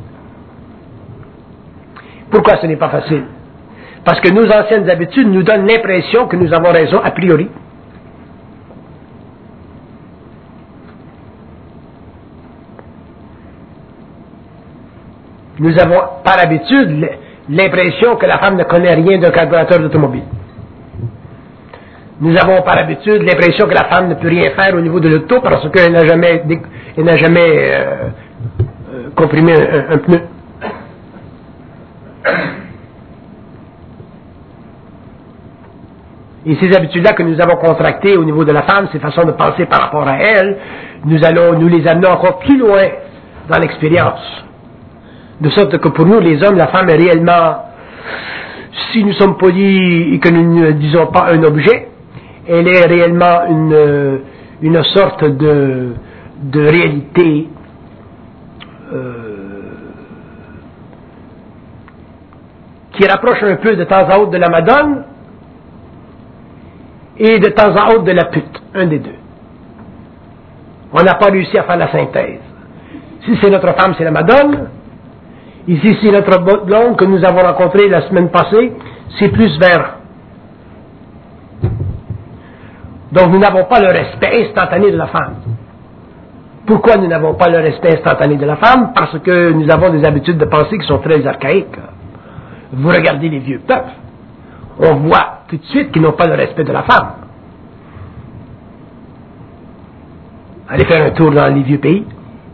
Pourquoi ce n'est pas facile? Parce que nos anciennes habitudes nous donnent l'impression que nous avons raison a priori. Nous avons par habitude l'impression que la femme ne connaît rien d'un carburateur d'automobile. Nous avons par habitude l'impression que la femme ne peut rien faire au niveau de l'auto parce qu'elle n'a jamais comprimé un pneu. Et ces habitudes-là que nous avons contractées au niveau de la femme, ces façons de penser par rapport à elle, nous les amener encore plus loin dans l'expérience. De sorte que pour nous, les hommes, la femme est réellement, si nous sommes polis et que nous ne disons pas un objet, elle est réellement une sorte de réalité qui rapproche un peu de temps à autre de la Madone et de temps à autre de la pute, un des deux. On n'a pas réussi à faire la synthèse. Si c'est notre femme, c'est la Madone. Ici, c'est notre blonde que nous avons rencontrée la semaine passée, c'est plus vers. Donc, nous n'avons pas le respect instantané de la femme. Pourquoi nous n'avons pas le respect instantané de la femme? Parce que nous avons des habitudes de pensée qui sont très archaïques. Vous regardez les vieux peuples, on voit tout de suite qu'ils n'ont pas le respect de la femme. Allez faire un tour dans les vieux pays.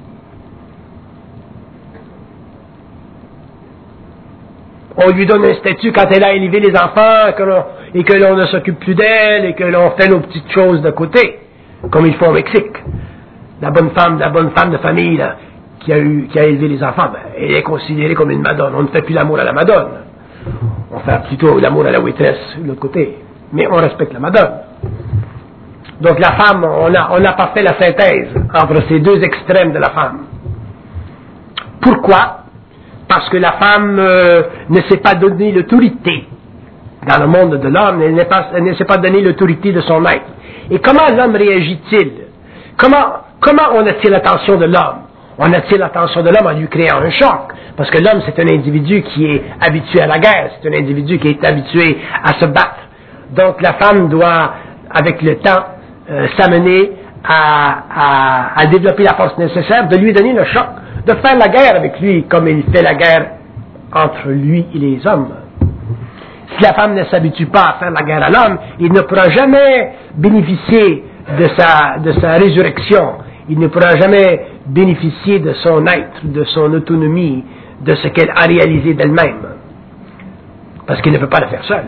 On lui donne un statut quand elle a élevé les enfants et que l'on ne s'occupe plus d'elle et que l'on fait nos petites choses de côté, comme ils font au Mexique. La bonne femme de famille là, qui a élevé les enfants, elle est considérée comme une madone. On ne fait plus l'amour à la madone. On fait plutôt l'amour à la waitress de l'autre côté. Mais on respecte la madone. Donc la femme, on n'a pas fait la synthèse entre ces deux extrêmes de la femme. Pourquoi? Parce que la femme ne s'est pas donné l'autorité dans le monde de l'homme, elle ne s'est pas donné l'autorité de son être. Et comment l'homme réagit-il? Comment on attire l'attention de l'homme? On attire l'attention de l'homme en lui créant un choc. Parce que l'homme, c'est un individu qui est habitué à la guerre, c'est un individu qui est habitué à se battre. Donc la femme doit, avec le temps, s'amener à développer la force nécessaire, de lui donner le choc, de faire la guerre avec lui, comme il fait la guerre entre lui et les hommes. Si la femme ne s'habitue pas à faire la guerre à l'homme, il ne pourra jamais bénéficier de sa résurrection. Il ne pourra jamais bénéficier de son être, de son autonomie, de ce qu'elle a réalisé d'elle-même. Parce qu'il ne peut pas le faire seul.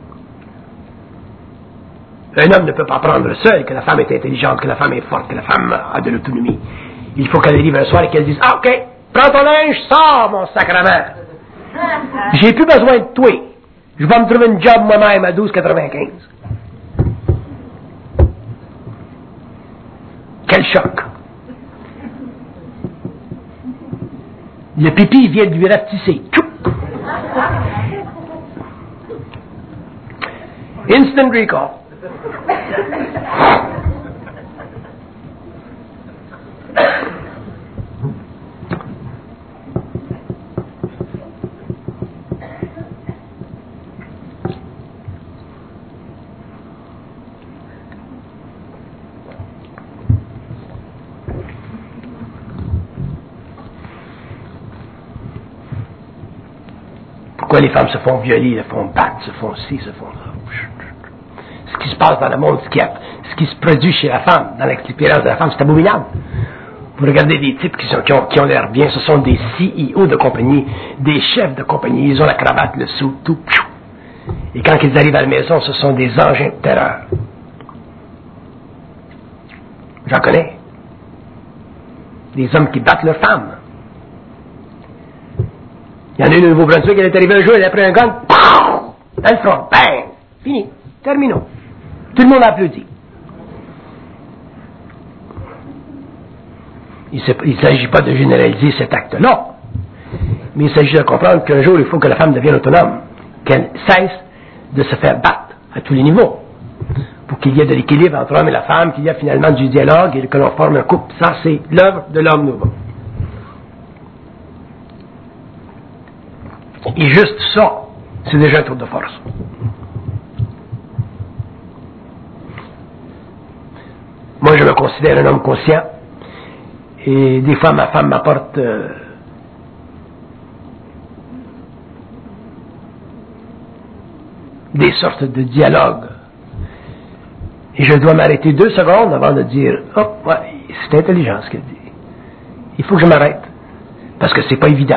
Un homme ne peut pas apprendre seul que la femme est intelligente, que la femme est forte, que la femme a de l'autonomie. Il faut qu'elle arrive un soir et qu'elle dise « Ah, ok, prends ton linge, sors, mon sacrement. J'ai plus besoin de toi. Je vais me trouver une job moi-même à 12,95. » Quel choc! Le pipi vient de lui rapetisser. Instant recall. Pourquoi les femmes se font violer, se font battre, se font ci, se font ça. Ce qui se passe dans le monde, ce qui se produit chez la femme, dans l'expérience de la femme, c'est abominable. Vous regardez des types qui ont l'air bien, ce sont des CEO de compagnie, des chefs de compagnie, ils ont la cravate, le sou, tout. Et quand ils arrivent à la maison, ce sont des engins de terreur. J'en connais. Des hommes qui battent leurs femmes. Il y en a une au Nouveau-Brunswick, elle est arrivée un jour, elle a pris un gun, dans le front, bang, fini, terminons. Tout le monde a applaudi. Il ne s'agit pas de généraliser cet acte-là, mais il s'agit de comprendre qu'un jour, il faut que la femme devienne autonome, qu'elle cesse de se faire battre à tous les niveaux, pour qu'il y ait de l'équilibre entre l'homme et la femme, qu'il y ait finalement du dialogue et que l'on forme un couple. Ça, c'est l'œuvre de l'homme nouveau. Et juste ça, c'est déjà un tour de force. Moi, je me considère un homme conscient, et des fois, ma femme m'apporte des sortes de dialogues. Et je dois m'arrêter 2 secondes avant de dire « Oh, ouais, c'est intelligent ce qu'elle dit. Il faut que je m'arrête. Parce que c'est pas évident. »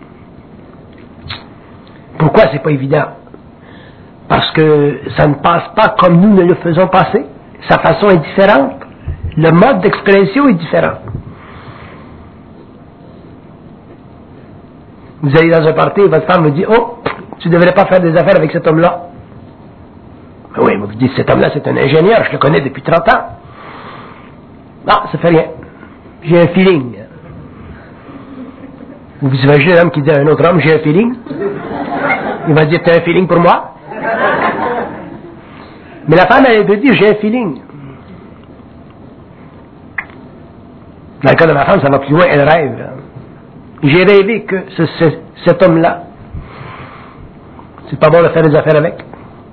Pourquoi c'est pas évident? Parce que ça ne passe pas comme nous ne le faisons passer. Sa façon est différente. Le mode d'expression est différent. Vous allez dans un party et votre femme vous dit « Oh, tu ne devrais pas faire des affaires avec cet homme-là. » Oui, mais vous dites, cet homme-là, c'est un ingénieur, je le connais depuis 30 ans. Non, ça fait rien. J'ai un feeling. Vous imaginez l'homme qui dit à un autre homme, j'ai un feeling? Il va dire, t'as un feeling pour moi? Mais la femme, elle peut dire, j'ai un feeling. Dans le cas de ma femme, ça va plus loin, elle rêve. J'ai rêvé que cet homme-là, c'est pas bon de faire des affaires avec.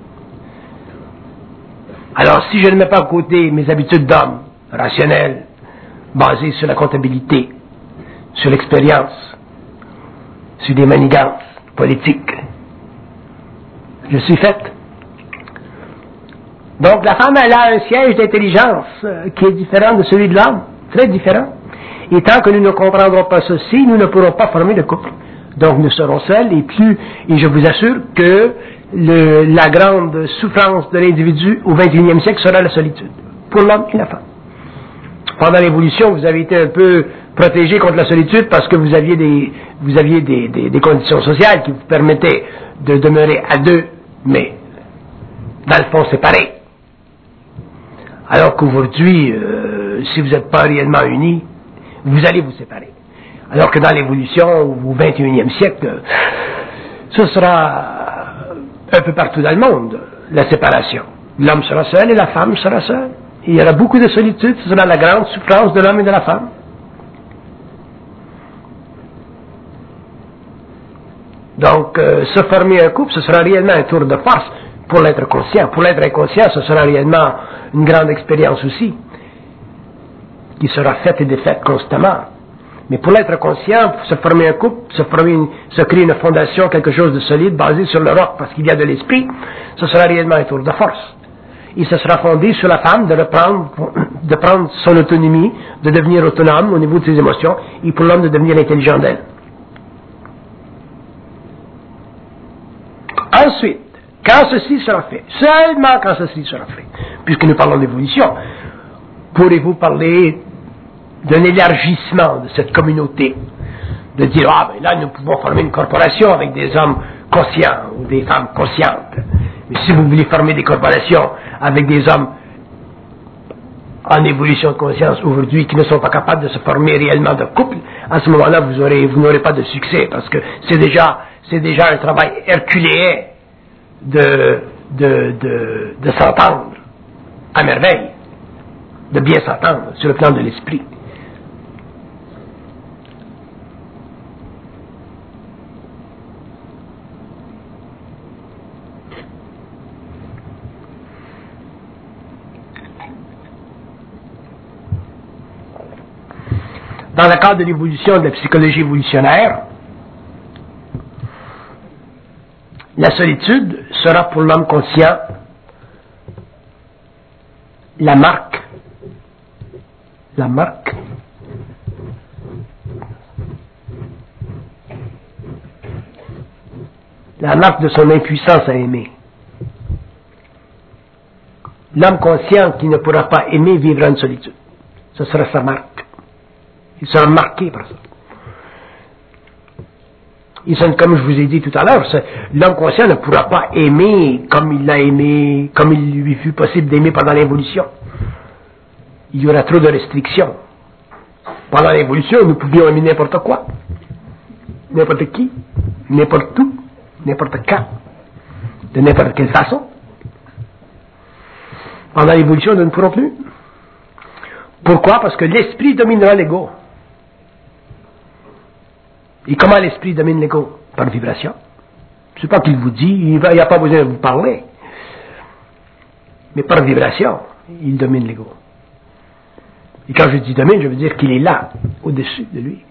Alors, si je ne mets pas à côté mes habitudes d'homme, rationnelles, basées sur la comptabilité, sur l'expérience, sur des manigances politiques, je suis faite. Donc, la femme, elle a un siège d'intelligence qui est différent de celui de l'homme, très différent. Et tant que nous ne comprendrons pas ceci, nous ne pourrons pas former de couple. Donc, nous serons seuls, et je vous assure que la grande souffrance de l'individu au XXIe siècle sera la solitude, pour l'homme et la femme. Pendant l'évolution, vous avez été un peu protégé contre la solitude parce que vous aviez des conditions sociales qui vous permettaient de demeurer à 2, mais dans le fond séparés. Alors qu'aujourd'hui, si vous n'êtes pas réellement unis, vous allez vous séparer. Alors que dans l'évolution, au XXIe siècle, ce sera un peu partout dans le monde, la séparation. L'homme sera seul et la femme sera seule. Il y aura beaucoup de solitude, ce sera la grande souffrance de l'homme et de la femme. Donc, se former un couple, ce sera réellement un tour de force pour l'être conscient. Pour l'être inconscient, ce sera réellement une grande expérience aussi, qui sera faite et défaite constamment. Mais pour l'être conscient, se former un couple, se créer une fondation, quelque chose de solide, basé sur le roc, parce qu'il y a de l'esprit, ce sera réellement un tour de force. Et ce sera fondé sur la femme de prendre son autonomie, de devenir autonome au niveau de ses émotions, et pour l'homme de devenir intelligent d'elle. Ensuite, quand ceci sera fait, seulement quand ceci sera fait, puisque nous parlons d'évolution, pourrez-vous parler d'un élargissement de cette communauté, de dire, ah ben là nous pouvons former une corporation avec des hommes conscients ou des femmes conscientes. Mais si vous voulez former des corporations avec des hommes en évolution de conscience aujourd'hui qui ne sont pas capables de se former réellement de couple, à ce moment-là vous n'aurez pas de succès, parce que c'est déjà un travail herculéen de s'entendre à merveille, de bien s'entendre sur le plan de l'esprit. Dans le cadre de l'évolution de la psychologie évolutionnaire, la solitude sera pour l'homme conscient la marque de son impuissance à aimer. L'homme conscient qui ne pourra pas aimer vivra une solitude. Ce sera sa marque. Il sera marqué par ça. Comme je vous ai dit tout à l'heure, l'homme conscient ne pourra pas aimer comme il l'a aimé, comme il lui fut possible d'aimer pendant l'évolution. Il y aura trop de restrictions. Pendant l'évolution, nous pouvions aimer n'importe quoi, n'importe qui, n'importe où, n'importe quand, de n'importe quelle façon. Pendant l'évolution, nous ne pourrons plus. Pourquoi? Parce que l'esprit dominera l'ego. Et comment l'esprit domine l'ego? Par vibration. C'est pas qu'il vous dit, il n'y a pas besoin de vous parler. Mais par vibration, il domine l'ego. Et quand je dis domine, je veux dire qu'il est là, au-dessus de lui.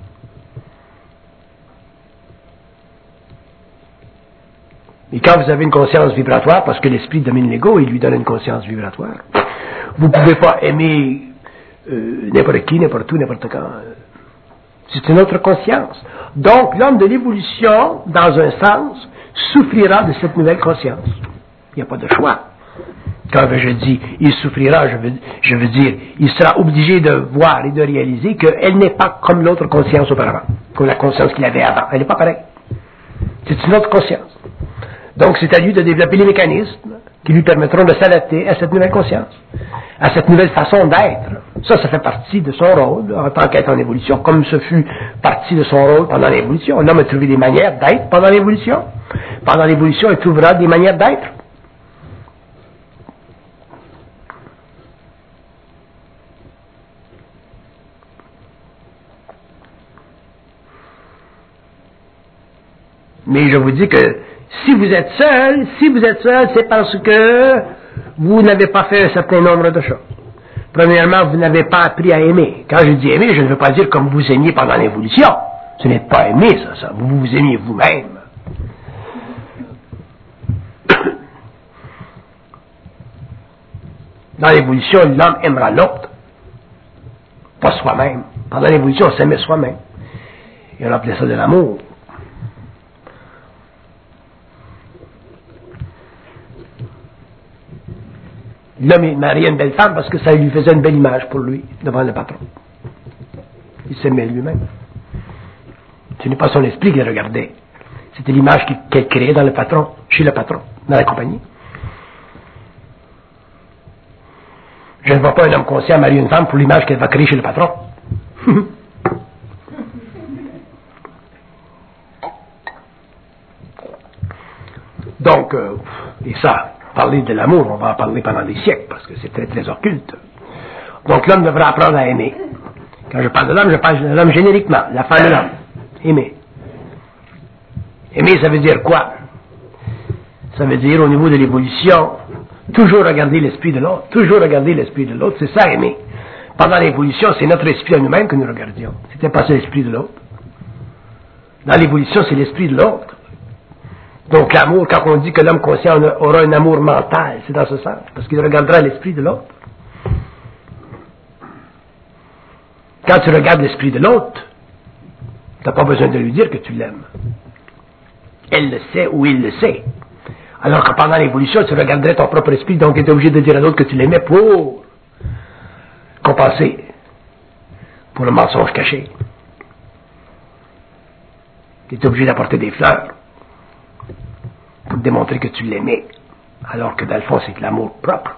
Et quand vous avez une conscience vibratoire, parce que l'esprit domine l'ego, il lui donne une conscience vibratoire, vous ne pouvez pas aimer n'importe qui, n'importe où, n'importe quand. C'est une autre conscience. Donc, l'homme de l'évolution, dans un sens, souffrira de cette nouvelle conscience. Il n'y a pas de choix. Quand je dis il souffrira, je veux dire, il sera obligé de voir et de réaliser qu'elle n'est pas comme l'autre conscience auparavant, comme la conscience qu'il avait avant. Elle n'est pas pareille. C'est une autre conscience. Donc, c'est à lui de développer les mécanismes qui lui permettront de s'adapter à cette nouvelle conscience, à cette nouvelle façon d'être. Ça fait partie de son rôle en tant qu'être en évolution, comme ce fut partie de son rôle pendant l'évolution. L'homme a trouvé des manières d'être pendant l'évolution. Pendant l'évolution, il trouvera des manières d'être. Mais je vous dis que si vous êtes seul, c'est parce que vous n'avez pas fait un certain nombre de choses. Premièrement, vous n'avez pas appris à aimer. Quand je dis aimer, je ne veux pas dire comme vous aimiez pendant l'évolution. Ce n'est pas aimer, ça. Vous vous aimiez vous-même. Dans l'évolution, l'homme aimera l'autre, pas soi-même. Pendant l'évolution, on s'aimait soi-même. Et on appelait ça de l'amour. L'homme il mariait une belle femme parce que ça lui faisait une belle image pour lui, devant le patron. Il s'aimait lui-même. Ce n'est pas son esprit qu'il regardait. C'était l'image qu'elle créait dans le patron, chez le patron, dans la compagnie. Je ne vois pas un homme conscient marier une femme pour l'image qu'elle va créer chez le patron. Donc, et ça, parler de l'amour, on va en parler pendant des siècles, parce que c'est très, très occulte. Donc, l'homme devra apprendre à aimer. Quand je parle de l'homme, je parle de l'homme génériquement, la femme de l'homme. Aimer. Aimer, ça veut dire quoi? Ça veut dire, au niveau de l'évolution, toujours regarder l'esprit de l'autre. Toujours regarder l'esprit de l'autre, c'est ça, aimer. Pendant l'évolution, c'est notre esprit à nous-mêmes que nous regardions. C'était pas l'esprit de l'autre. Dans l'évolution, c'est l'esprit de l'autre. Donc l'amour, quand on dit que l'homme conscient aura un amour mental, c'est dans ce sens, parce qu'il regardera l'esprit de l'autre. Quand tu regardes l'esprit de l'autre, tu n'as pas besoin de lui dire que tu l'aimes. Elle le sait ou il le sait. Alors que pendant l'évolution, tu regarderais ton propre esprit, donc tu étais obligé de dire à l'autre que tu l'aimais pour compenser pour le mensonge caché. Tu étais obligé d'apporter des fleurs pour démontrer que tu l'aimais, alors que dans le fond, c'est de l'amour propre.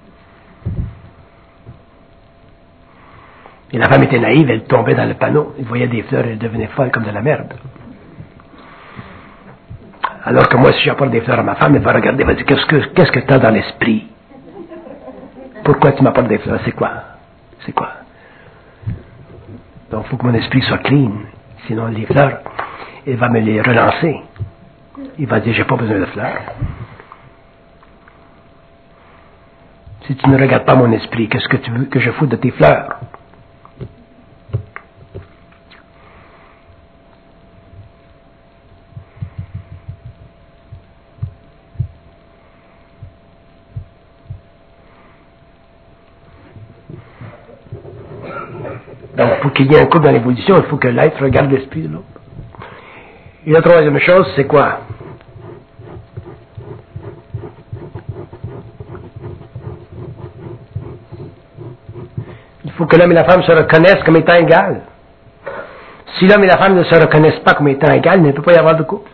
Et la femme était naïve, elle tombait dans le panneau, elle voyait des fleurs, elle devenait folle comme de la merde. Alors que moi, si j'apporte des fleurs à ma femme, elle va regarder, elle va dire, qu'est-ce que tu as dans l'esprit? Pourquoi tu m'apportes des fleurs? C'est quoi? Donc, il faut que mon esprit soit clean, sinon les fleurs, elle va me les relancer. Il va dire, j'ai pas besoin de fleurs. Si tu ne regardes pas mon esprit, qu'est-ce que tu veux que je foute de tes fleurs? Donc, pour qu'il y ait un couple dans l'évolution, il faut que l'être regarde l'esprit de l'autre. Et la troisième chose, c'est quoi? Il faut que l'homme et la femme se reconnaissent comme étant égales. Si l'homme et la femme ne se reconnaissent pas comme étant égales, il ne peut pas y avoir de couple.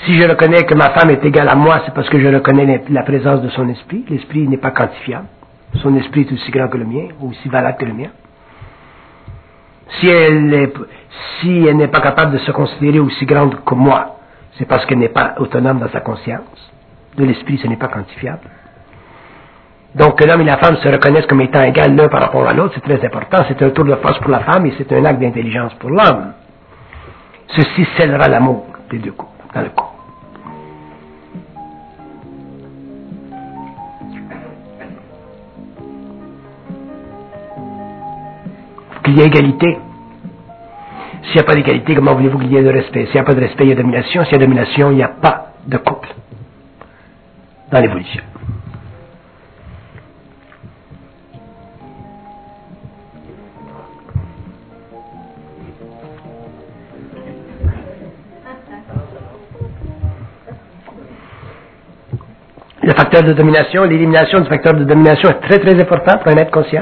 Si je reconnais que ma femme est égale à moi, c'est parce que je reconnais la présence de son esprit. L'esprit n'est pas quantifiable. Son esprit est aussi grand que le mien, aussi valable que le mien. Si elle n'est pas capable de se considérer aussi grande que moi, c'est parce qu'elle n'est pas autonome dans sa conscience. De l'esprit, ce n'est pas quantifiable. Donc, que l'homme et la femme se reconnaissent comme étant égales l'un par rapport à l'autre, c'est très important. C'est un tour de force pour la femme et c'est un acte d'intelligence pour l'homme. Ceci scellera l'amour des deux couples, dans le couple. Qu'il y ait égalité. S'il n'y a pas d'égalité, comment voulez-vous qu'il y ait de respect? S'il n'y a pas de respect, il y a domination. S'il y a domination, il n'y a pas de couple dans l'évolution. Le facteur de domination, l'élimination du facteur de domination est très très important pour un être conscient.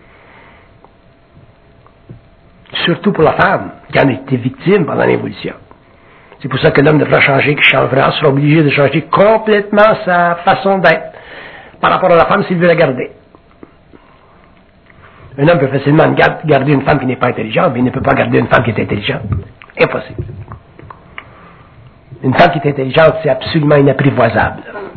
Surtout pour la femme, qui en a été victime pendant l'évolution. C'est pour ça que l'homme devra changer, qui changera, sera obligé de changer complètement sa façon d'être par rapport à la femme s'il veut la garder. Un homme peut facilement garder une femme qui n'est pas intelligente, mais il ne peut pas garder une femme qui est intelligente. Impossible. Une femme qui est intelligente, c'est absolument inapprivoisable.